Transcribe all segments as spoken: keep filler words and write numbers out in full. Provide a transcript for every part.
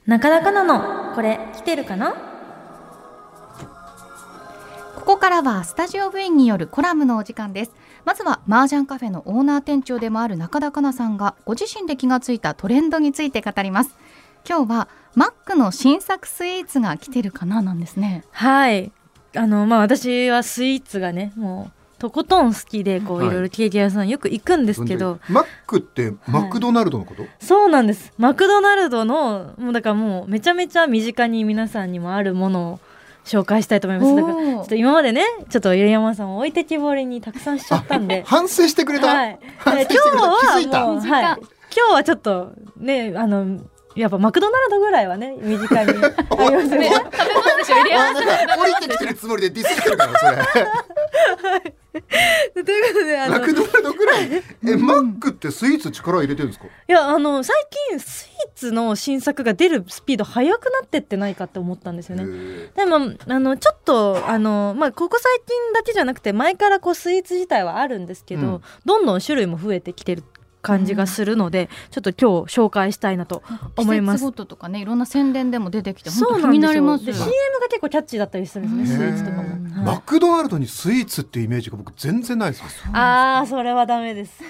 中田かなのこれ来てるかな。 ここからはスタジオ部員によるコラムのお時間です。まずは麻雀カフェのオーナー店長でもある中田かなさんがご自身で気がついたトレンドについて語ります。今日はマックの新作スイーツが来てるかななんですね。 はい、あのまあ私はスイーツがねもうとことん好きでこう、はい、いろいろケーキ屋さんよく行くんですけど、 マックってマクドナルドのこと？ はい、そうなんです。マクドナルドのもうだからもうめちゃめちゃ身近に皆さんにもあるものを紹介したいと思います。だからちょっと今までねちょっと入山さんを置いてきぼりにたくさんしちゃったんで反省してくれた、はい、 反省してくれた。今日は気づいた、はい、今日はちょっとねあのやっぱマクドナルドぐらいはね身近にありますね。食べますでしょ入山さん。 降りてきてるつもりでディスってるからそれ。 はいということであのマクドナルドぐらいえ、うん、マックってスイーツ力入れてるんですか？いやあの最近スイーツの新作が出るスピード速くなってってないかって思ったんですよね。でもあのちょっとあの、まあ、ここ最近だけじゃなくて前からこうスイーツ自体はあるんですけど、うん、どんどん種類も増えてきてる感じがするので、うん、ちょっと今日紹介したいなと思います。 季節ごととかねいろんな宣伝でも出てきて本当気になります。 で シーエム が結構キャッチーだったりするんですね、スイーツとかも、はい、 マクドナルドにスイーツってイメージが僕全然ないです。 あーそれはダメです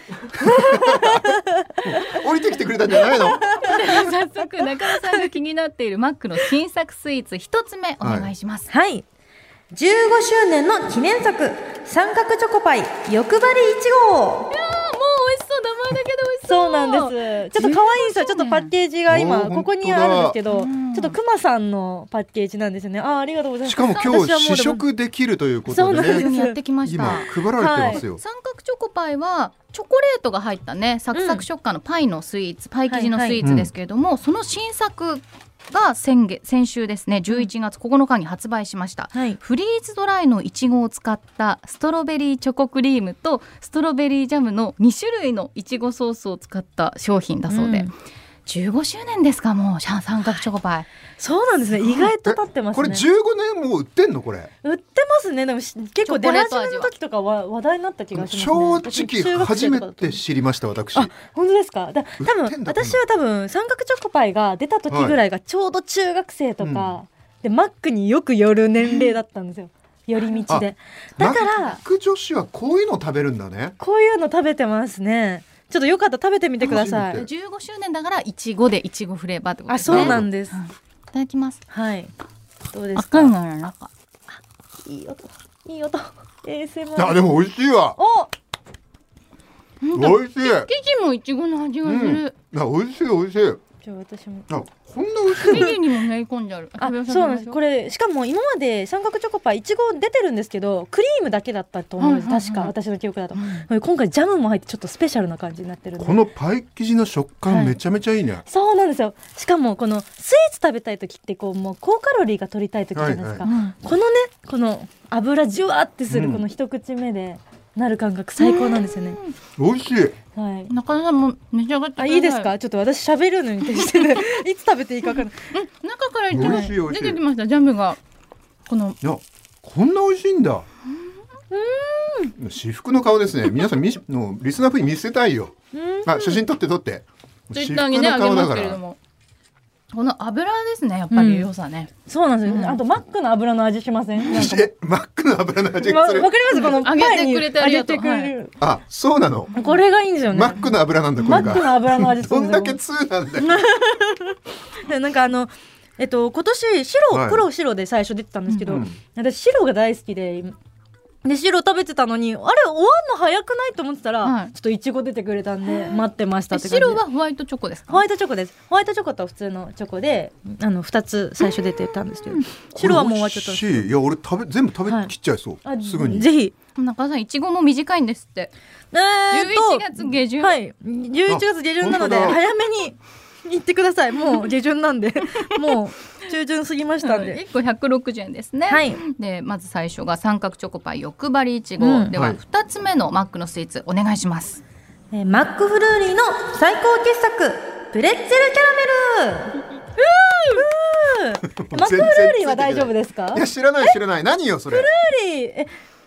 降りてきてくれたんじゃないの？ 早速中田さんが気になっているマックの新作スイーツ一つ目お願いします。 はい、はい、じゅうごしゅうねんの記念作三角チョコパイ欲張りいちご。 美味しそう、名前だけで美味しそう。 そうなんです。ちょっと可愛いんですよ。ちょっとパッケージが今ここにあるんですけど、ちょっとクマさんのパッケージなんですよね。あ、ありがとうございます。 しかも今日試食できるということでね。 そうなんです。やってきました。 今配られてますよ、はい、 三角チョコパイはチョコレートが入ったねサクサク食感のパイのスイーツ、うん、パイ生地のスイーツですけれども、はいはい、その新作が 先, 月先週ですねじゅういちがつここのかに発売しました、はい、フリーズドライのいちごを使ったストロベリーチョコクリームとストロベリージャムのにしゅるいのいちごソースを使った商品だそうで、うん、じゅうごしゅうねんですか。もう三角チョコパイ、はい、 そうなんですね。意外と経ってますね。 これじゅうごねんもう売ってんの？これ売ってますね。でも結構出始めの時とかは話題になった気がしますね。 正直初めて知りました私。 あ、本当ですか？だ多分私は多分三角チョコパイが出た時ぐらいがちょうど中学生とか、はい、でマックによく寄る年齢だったんですよ。寄り道で。だからマック女子はこういうの食べるんだね。 こういうの食べてますね。ちょっとよかったら食べてみてください。 じゅうごしゅうねんだからいちごでいちごフレーバーってことですね。 あ、そうなんです、うん、 いただきます。 はい。どうですか？ 赤いのよなんか。 いい音いい音 エーエスエムアール。 あ、でも美味しいわ。 お美味しい。 生地もいちごの味がする、 うん、あ、美味しい美味しい。 じゃあ私もあ、こんな美味しい。 生地にも練り込んである。 あ、そうなんです。これしかも今まで三角チョコパイいちご出てるんですけどクリームだけだったと思うんです、はいはいはい、確か私の記憶だと、うん、今回ジャムも入ってちょっとスペシャルな感じになってるんで、 このパイ生地の食感めちゃめちゃいいね、はい、 そうなんですよ。しかもこのスイーツ食べたい時ってこうもう高カロリーが取りたい時じゃないですか、はいはい、このねこの油じゅわってするこの一口目でなる感覚最高なんですよね、 うん、美味しい、 はい、中田さんも召し上がってください。 あ、いいですか？ちょっと私喋るのに徹して、ね、いつ食べていいか分からない。 中から言って出てきましたジャムが。このいやこんな美味しいんだ。うん、至福の顔ですね。皆さんみのリスナー風に見せたいよ。あ、写真撮って撮ってツイッターにねあげますけれども、この油ですねやっぱり良さね、 うん、そうなんですよ、うん、あとマックの油の味しません？なんかえマックの油の味がする。 わかります？このパイに揚げてくれてありがとう。 揚げてくれる、はい、 あ、そうなの。 これがいいんですよね。 マックの油なんだこれが。 マックの油の味するんですよ。 どんだけ通なんだよでなんかあのえっと今年白、はい、黒白で最初出てたんですけど、うんうん、私白が大好きでで白食べてたのにあれ終わんの早くないと思ってたら、はい、ちょっといちご出てくれたんで待ってましたって感じで。 白はホワイトチョコですか？ ホワイトチョコです。ホワイトチョコと普通のチョコであのふたつ最初出てたんですけど、白はもう終わっちゃったんですけど。 いや俺食べ全部食べきっちゃいそう、はい、すぐに。 ぜひ。 中田さんいちごも短いんですって、えー、じゅういちがつげじゅん、 はい、じゅういちがつげじゅんなので早めに行ってください。もう下旬なんでもう中旬過ぎましたんで、うん、 いっこひゃくろくじゅうえんですね、 はい、 でまず最初が三角チョコパイ欲張りいちご、うん、ではふたつめのマックのスイーツお願いします、 えー、マックフルーリーの最高傑作プレッツェルキャラメルマックフルーリーは大丈夫ですか？ いや知らない知らない。何よそれ。 フルーリーえ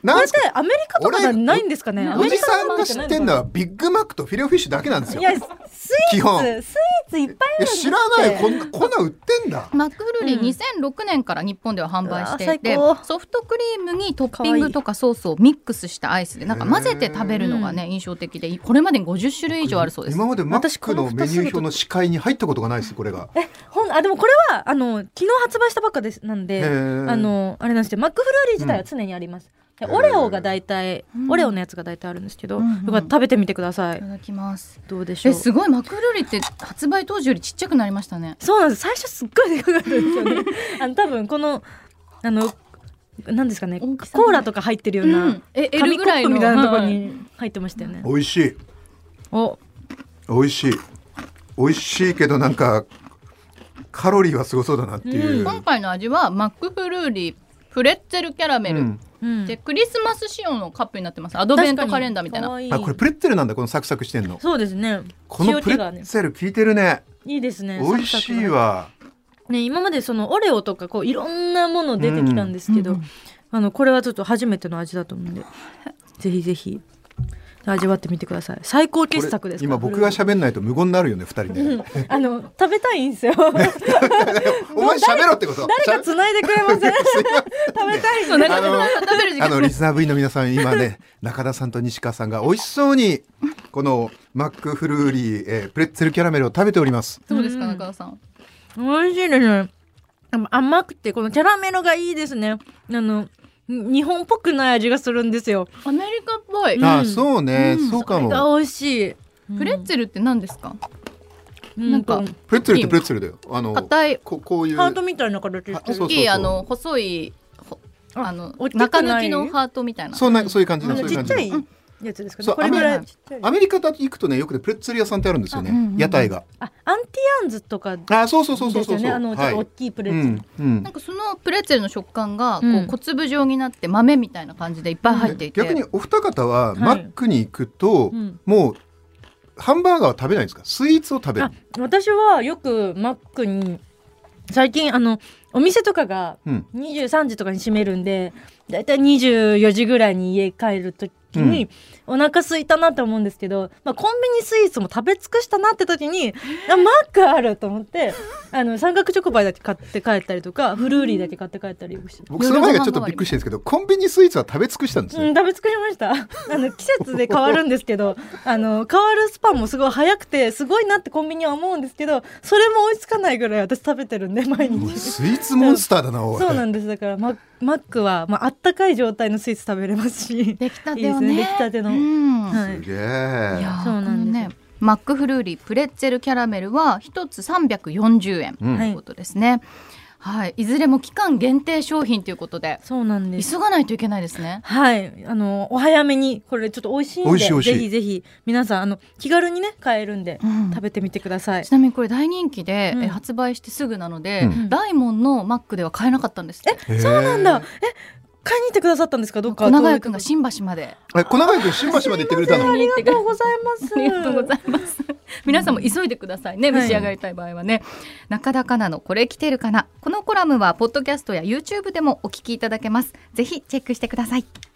なんすかこれってアメリカとかじゃないんですかね。アおじメリカさんが知ってんのはビッグマックとフィレオフィッシュだけなんですよ。 いやスイ基本ーツスイーツいっぱいあるんですって。 知らないこんなこんな売ってんだ。 マックフルーリーうんにせんろくねんから日本では販売していて、 うわ最高ソフトクリームにトッピングとかソースをミックスしたアイスでなんか混ぜて食べるのがね印象的で、これまでにごじゅっしゅるい以上あるそうです。 今までマックのメニュー表の視界に入ったことがないですこれが。 えほんあでもこれはあの昨日発売したばっかですなんで、あのあれなんですよ、マックフルーリー自体は常にあります。でオレオが大体、 うんオレオのやつが大体あるんですけど、 うんうんよかったら食べてみてください。 いただきます。 どうでしょう。 えすごいマックフルーリーって発売当時よりちっちゃくなりましたね。 そうなんです。最初すっごいでかかったんですよね。あの多分このあのなんですかね、 大きさがコーラとか入ってるような、 うんえ L 紙コぐらいのップみたいなところはいに入ってましたよね。 美味しいお美味しい美味しいけどなんかカロリーはすごそうだなっていう、うん今回の味はマックフルーリープレッツェルキャラメル、 うんでクリスマス仕様のカップになってます。アドベントカレンダーみたいな。 確かに可愛いあこれプレッツェルなんだこのサクサクしてんの。 そうですね。 このプレッツェル効いてるね。 いいですね。 美味しいわ。 ね、今までそのオレオとかこういろんなもの出てきたんですけど、 うんうんあのこれはちょっと初めての味だと思うんでぜひぜひ味わってみてください。最高傑作です。 今僕が喋んないと無言になるよね二人ね、 うん、あの食べたいんですよお前喋ろってこと。 誰か繋いでくれません食べたいんで。 あのあのリスナー部員の皆さん今ね中田さんと西川さんが美味しそうにこのマックフルーリー、えー、プレッツェルキャラメルを食べております。 そうですか中田さん。 美味しいですね。甘くてこのキャラメルがいいですね。あの日本っぽくない味がするんですよ。 アメリカっぽい。 うんあそうね、 うんそうかも。 それが美味しい。 プレッツェルって何ですか？ うんなんかプレッツェルってプレッツェルだよ。あの硬いここういうハートみたいな形してる。 あそうそう大きいあの細いほああの大きくない中抜きのハートみたいな。 そんなそういう感じのあのそういう感じの。 ちっちゃいやつですかね。 そうこれぐらいちっちゃい。 アメリカだと行くとねよくねプレッツェル屋さんってあるんですよね、 あうんうんうん屋台が。 あアンティアンズとかあそうそうそうそうそうそう、 ですよね。あのちょっと大きいプレッツェル。 うんうんなんかそのプレッツェルの食感がこうんう小粒状になって豆みたいな感じでいっぱい入っていて、 逆にお二方ははいマックに行くと、 うんもうハンバーガーは食べないんですか？スイーツを食べるあ。私はよくマックに最近あのお店とかがうんにじゅうさんじとかに閉めるんでだいたいにじゅうよじぐらいに家帰る時に、お腹空いたなと思うんですけど、まあ、コンビニスイーツも食べ尽くしたなって時にあマックあると思ってあの三角チョコパイだけ買って帰ったりとかフルーリーだけ買って帰ったりして僕その前がちょっとびっくりしてるんですけどコンビニスイーツは食べ尽くしたんですね、 うん、食べ尽くしましたあの季節で変わるんですけどあの変わるスパンもすごい早くてすごいなってコンビニは思うんですけどそれも追いつかないぐらい私食べてるんで毎日スイーツモンスターだなおい。 そうなんです。だからママックは、まあ、あったかい状態のスイーツ食べれますし出来たていいですねをね出来たての、 うんはいすげえ。 いやそうなんですこのねマックフルーリープレッツェルキャラメルは一つさんびゃくよんじゅうえんとうんいうことですね、はい、いずれも期間限定商品ということでそうなんです。 急がないといけないですね。 はい、あのお早めにこれちょっと美味しいんで美味しい美味しいぜひぜひ皆さんあの気軽にね買えるんで、 うん食べてみてください。 ちなみにこれ大人気で、 うんえ発売してすぐなので、 うん大門のマックでは買えなかったんですって。 へーそうなんだ。え買いに行ってくださったんですか？どっか小永井くんが遠い新橋までえ小永井君新橋まで行ってくれたの？ とこありがとうございます。 ありがとうございます皆さんも急いでくださいね、召し上がりたい場合はね、中田香菜のこれ来てるかな。このコラムはポッドキャストや YouTube でもお聞きいただけます。ぜひチェックしてください。